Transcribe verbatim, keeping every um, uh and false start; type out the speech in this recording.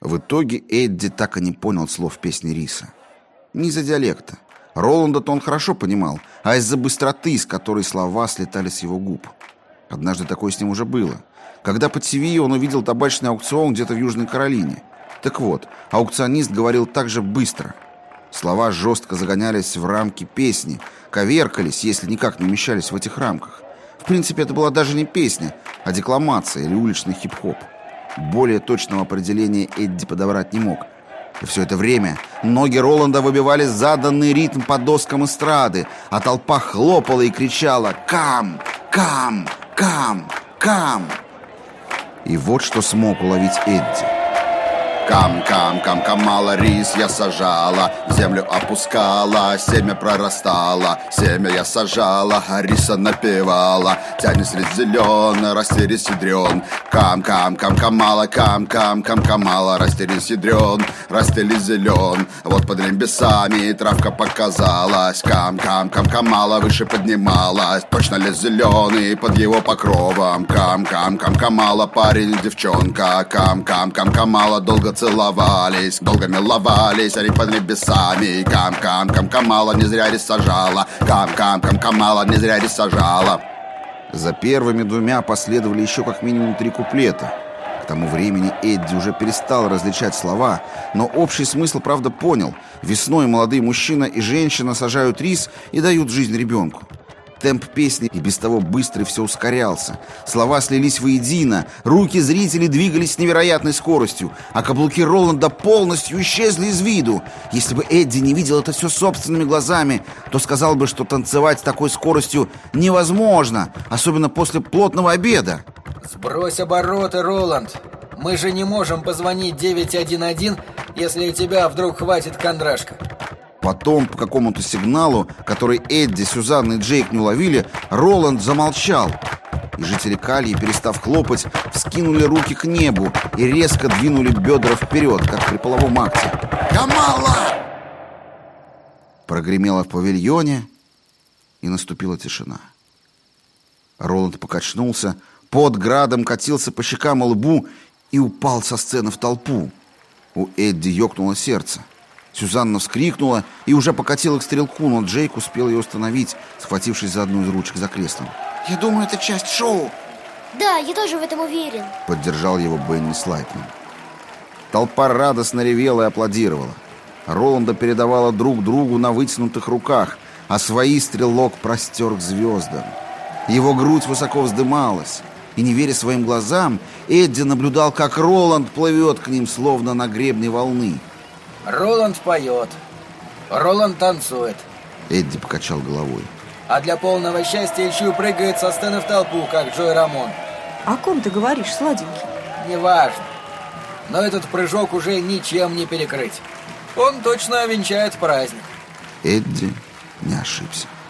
В итоге Эдди так и не понял слов песни Риса. Не из-за диалекта. Роланда-то он хорошо понимал, а из-за быстроты, с которой слова слетали с его губ. Однажды такое с ним уже было. Когда по ТВ он увидел табачный аукцион где-то в Южной Каролине. Так вот, аукционист говорил так же быстро. Слова жестко загонялись в рамки песни, коверкались, если никак не умещались в этих рамках. В принципе, это была даже не песня, а декламация или уличный хип-хоп. Более точного определения Эдди подобрать не мог. И все это время ноги Роланда выбивали заданный ритм по доскам эстрады, а толпа хлопала и кричала «Кам! Кам! Кам! Кам!». И вот что смог уловить Эдди. Кам, кам, кам, камала, рис я сажала, в землю опускала, семя прорастало, семя я сажала, а риса напевала. Тянет рис зеленый, расти рис ядрен. Кам, кам, кам, камала, кам, кам, кам, камала, расти рис ядрен, расти рис зелен. Вот под небесами травка показалась. Кам, кам, кам, камала выше поднималась. Точно лес зеленый под его покровом. Кам, кам, кам, камала, парень и девчонка. Кам, кам, кам, камала, долго целовались, долго миловались, они под небесами. Кам-кам, кам-камала, не зря рис сажала. Кам-кам, кам-камала, не зря рис сажала. За первыми двумя последовали еще как минимум три куплета. К тому времени Эдди уже перестал различать слова, но общий смысл, правда, понял. Весной молодые мужчина и женщина сажают рис и дают жизнь ребенку. Темп песни и без того быстрый все ускорялся. Слова слились воедино, руки зрителей двигались с невероятной скоростью, а каблуки Роланда полностью исчезли из виду. Если бы Эдди не видел это все собственными глазами, то сказал бы, что танцевать с такой скоростью невозможно, особенно после плотного обеда. Сбрось обороты, Роланд. Мы же не можем позвонить девять один один, если у тебя вдруг хватит кондрашка. Потом, по какому-то сигналу, который Эдди, Сюзанна и Джейк не уловили, Роланд замолчал. И жители Кальи, перестав хлопать, вскинули руки к небу и резко двинули бедра вперед, как при половом акте. «Камала!» Прогремело в павильоне, и наступила тишина. Роланд покачнулся, пот градом катился по щекам и лбу и упал со сцены в толпу. У Эдди ёкнуло сердце. Сюзанна вскрикнула и уже покатила к стрелку, но Джейк успел ее остановить, схватившись за одну из ручек за креслом. «Я думаю, это часть шоу». Да, я тоже в этом уверен. Поддержал его Бенни Слайтман. Толпа радостно ревела и аплодировала. Роланда передавала друг другу на вытянутых руках, а свои стрелок простер к звездам. Его грудь высоко вздымалась, и, не веря своим глазам, Эдди наблюдал, как Роланд плывет к ним, словно на гребне волны. Роланд поет, Роланд танцует. Эдди покачал головой. А для полного счастья еще прыгает со сцены в толпу, как Джой Рамон. О ком ты говоришь, сладенький? Неважно. Но этот прыжок уже ничем не перекрыть. Он точно венчает праздник. Эдди не ошибся.